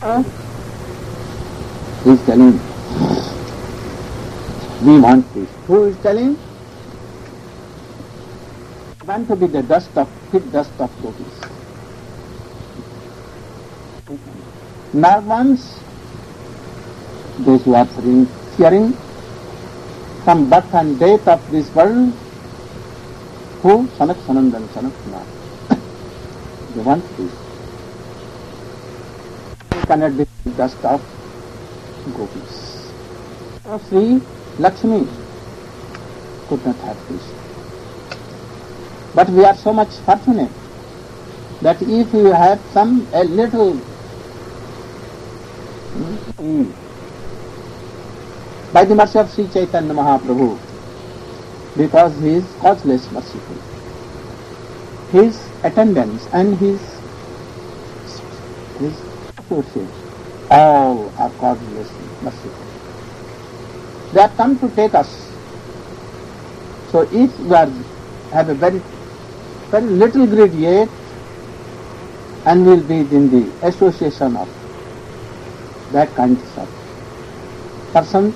He is telling, we want this. Who is telling? Want to be the fit dust of gopis. Nirvans, those who are fearing from birth and death of this world, who? Sanak Sanandan, Sanak Kumar. They want this. They cannot be the dust of gopis. Sri Lakshmi could not have this. But we are so much fortunate that if you have a little by the mercy of Sri Chaitanya Mahaprabhu, because he is causeless merciful, his attendants and his associates, all are causeless merciful. They have come to take us. So if we have a very little greed yet, and will be in the association of that kind of persons,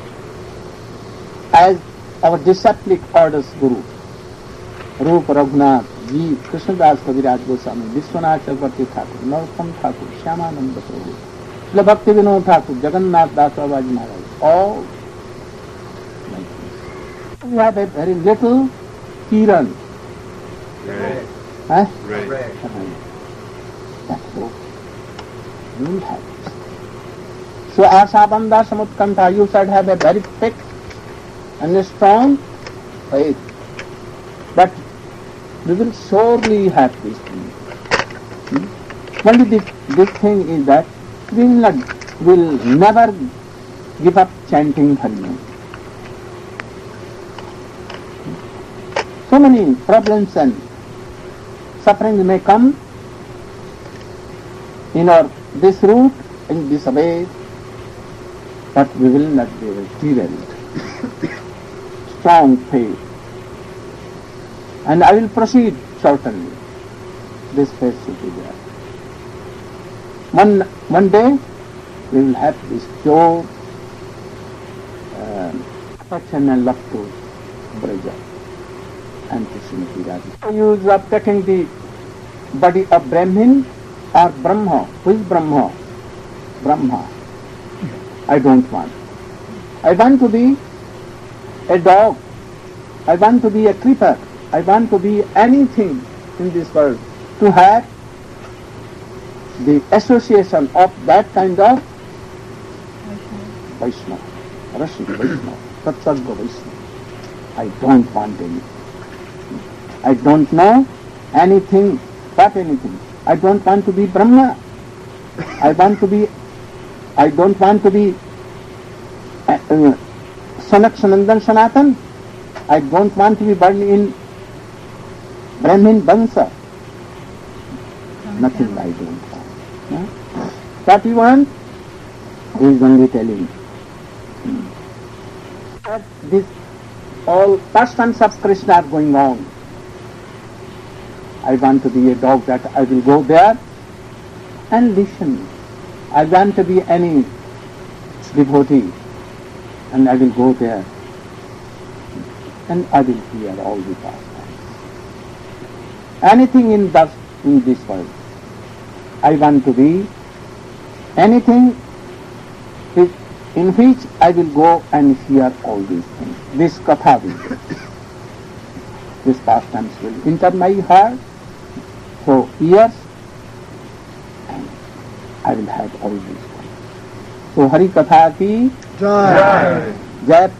as our disciplic orders Guru, Rup Raghunath, Ji, Krishnadas Kaviraj Goswami, Vishwanath Chakravarti Thakur, Narottama Thakur, Shyamananda Prabhu, Srila Bhakti Vinod Thakur, Jagannath Das Babaji Maharaj, all like this. We have a very little Kiran. Red. Huh? Red. That's all. You will have this. So Asabandha Samutkanta, you should have a very thick and a strong faith. But we will surely have this thing. Only this thing is that we will never give up chanting Harinam. So many problems and sufferings may come in this route, in this way, but we will not be able to derail it. Strong faith. And I will proceed certainly. This faith should be there. One day we will have this pure affection and love to Braja and to Srimati Radhika. Use of taking the body of Brahmin or Brahma. Who is Brahma? Brahma. I don't want. I want to be a dog. I want to be a creeper. I want to be anything in this world. To have the association of that kind of Vaishnava, Rashid Vaishnava, Tattva Vaishnava. I don't want anything. I don't know anything, but anything. I don't want to be Brahma. I don't want to be Sanak Sanandan Sanatan. I don't want to be born in Brahmin Bansa. Nothing I don't want. Yeah? What you want? He is only telling. This all pastimes of Krishna are going on. I want to be a dog that I will go there and listen. I want to be any devotee and I will go there and I will hear all the pastimes. Anything in this world. I want to be anything in which I will go and hear all these things. This katha will, this pastimes will enter my heart for years and I will have all these things. So Hari Katha ki Jai. Jai.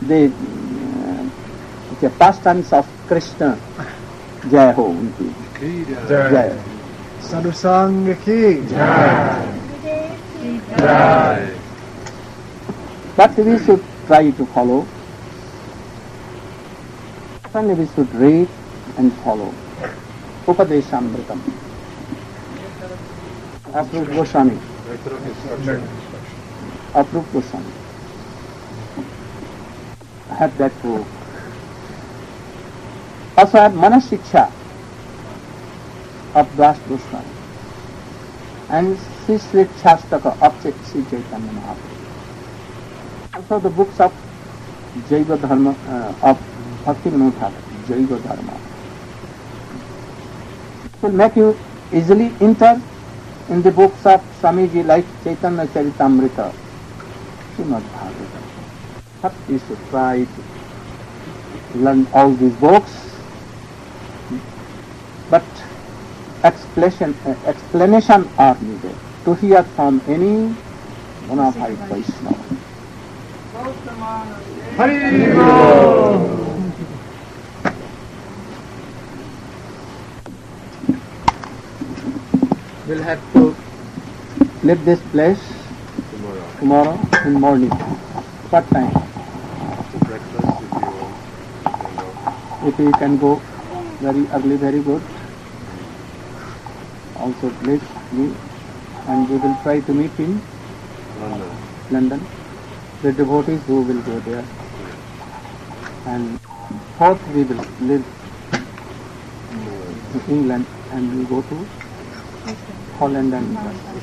The pastimes of Krishna. Jai ho unki. Jai. Sadhu Sangha ki Jai. Jai. But we should try to follow. Certainly we should read and follow. Upadeshamritam. Approved Goswami. Approved Goswami. I have that book. Also I have Manasiksha of Das Goswami and Sri Shastaka of Sri Chaitanya Mahaprabhu. Also the books of Jaiva Dharma, of Bhaktivinoda Thakur, Jaiva Dharma. It will make you easily enter in the books of Swamiji like Chaitanya Charitamrita, Srimad Bhagavatam. But you should try to learn all these books, but explanation are needed to hear from any bona fide Vaishnava. We'll have to leave this place tomorrow in morning. What time? Breakfast if you want. If you can go very early, very good. Also please me, and we will try to meet in London. The devotees who will go there. And fourth we will live in England and we go to Holland and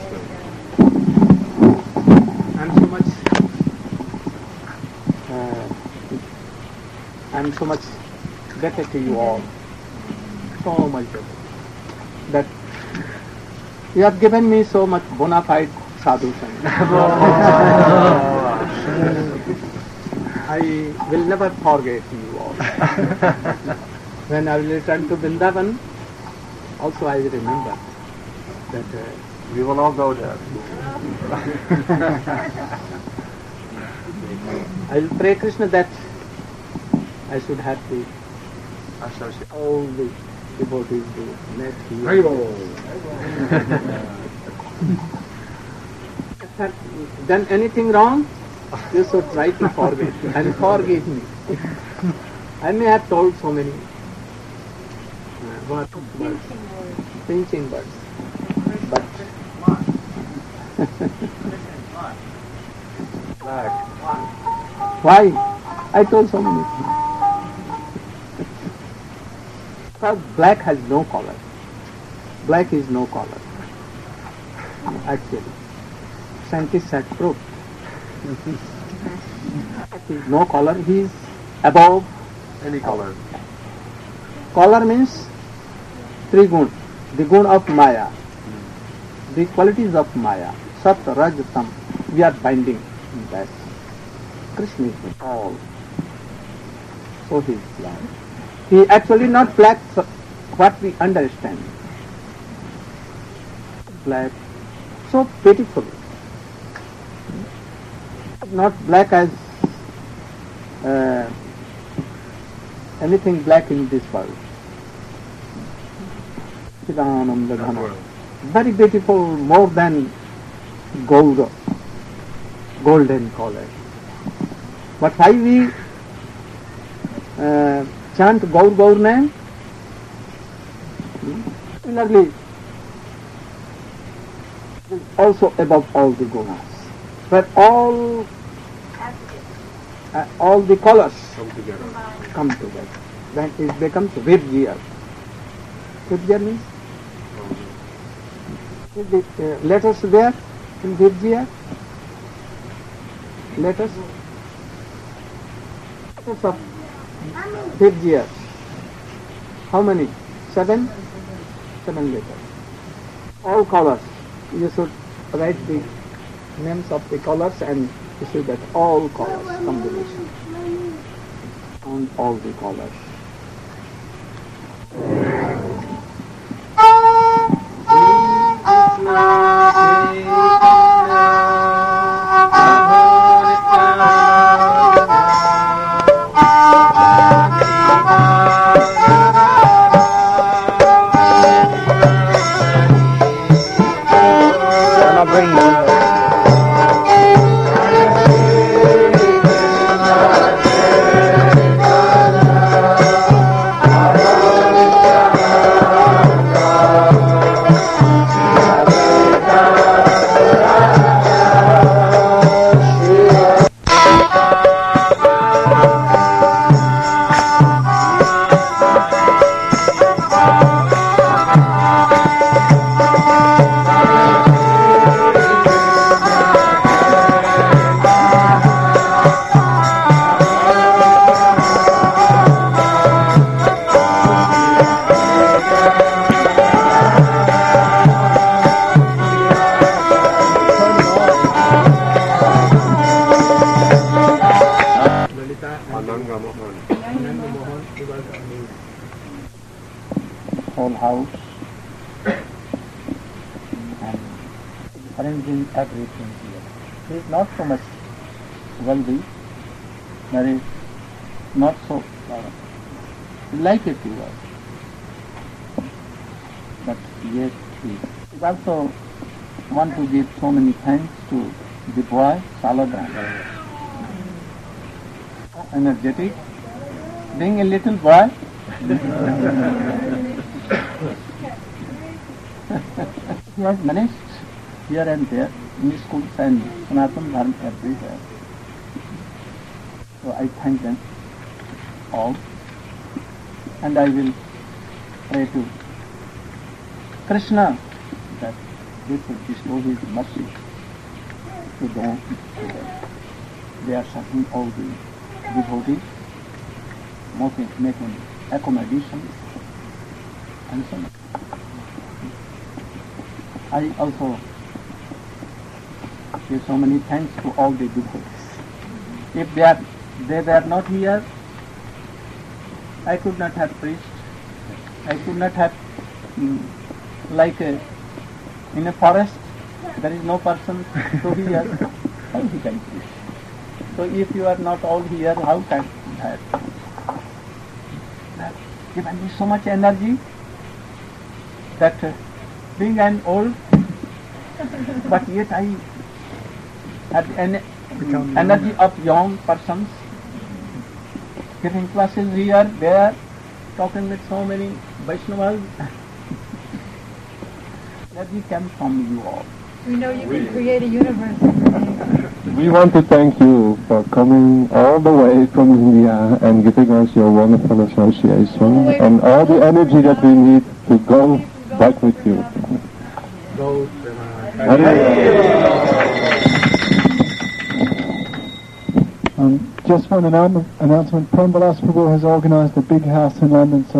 I'm so much better to you all, so much better, that you have given me so much bona fide sadhu sangha. I will never forget you all. When I will return to Vrindavan, also I will remember that We will all go there. I will pray Krishna that I should have to Associate. all the devotees to met here. If I have done anything wrong, you should try to forget and forgive me. I may have told so many words, pinching words, but why? I told so many things. Because black has no color. Black is no color. Actually, scientists have proved. He is no color. He is above Any color. Color means three gun. The gun of Maya. The qualities of Maya. Sat, Raj, Tam. We are binding in that. Krishna is all. So he is black. He actually not black what we understand. Black. So beautiful. Not black as anything black in this world. Chidananda Dhana. Very beautiful, more than gold, golden color. But why we chant Gaur Gaur name? Similarly, also above all the gunas, but all the colors Come together. come together. Then it becomes Virgya. Virgya means the letters there in Virgya. Letters of Virgya. How many? 7? 7 letters. All colors. You should write the names of the colors and you should get all colors combination. On all the colors. house and arranging everything here. He is not so much wealthy, but is not so like it to us. But yet he also want to give so many thanks to the boy, Saladan. Energetic, being a little boy. He has managed here and there in schools and Sanatana Dharma everywhere. So I thank them all, and I will pray to Krishna that he should bestow his mercy to them. They are suffering all the devotees, making accommodations and so on. I also give so many thanks to all the devotees. If they were not here, I could not have preached. I could not have, in a forest, there is no person to hear, how he can preach? So if you are not all here, how can that? That given me so much energy that being an old, but yet I have an energy of young persons, giving classes here, there, talking with so many Vaishnavas. Energy comes from you all. We know you can create a universe. We want to thank you for coming all the way from India and giving us your wonderful association and all the energy that we need to go back with you. Go, Just one announcement, Prem Vilas Prabhu has organised a big house in London, so